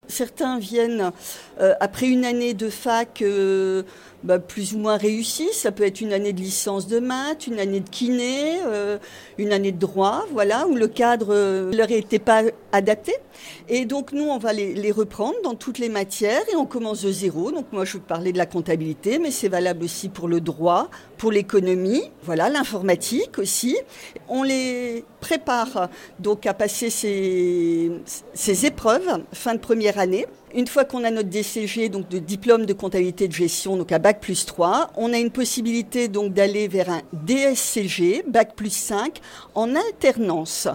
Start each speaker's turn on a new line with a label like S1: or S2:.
S1: Certains viennent après une année de fac plus ou moins réussie. Ça peut être une année de licence de maths, une année de kiné, une année de droit, voilà, où le cadre leur était pas adapté. Et donc nous, on va les reprendre dans toutes les matières et on commence de zéro. Donc moi, je vous parlais de la comptabilité, mais c'est valable aussi pour le droit, pour l'économie, voilà, l'informatique aussi. On les prépare donc à passer ces épreuves fin de première année. Une fois qu'on a notre DCG, donc de diplôme de comptabilité de gestion, donc à Bac+3, on a une possibilité donc d'aller vers un DSCG, Bac+5, en alternance.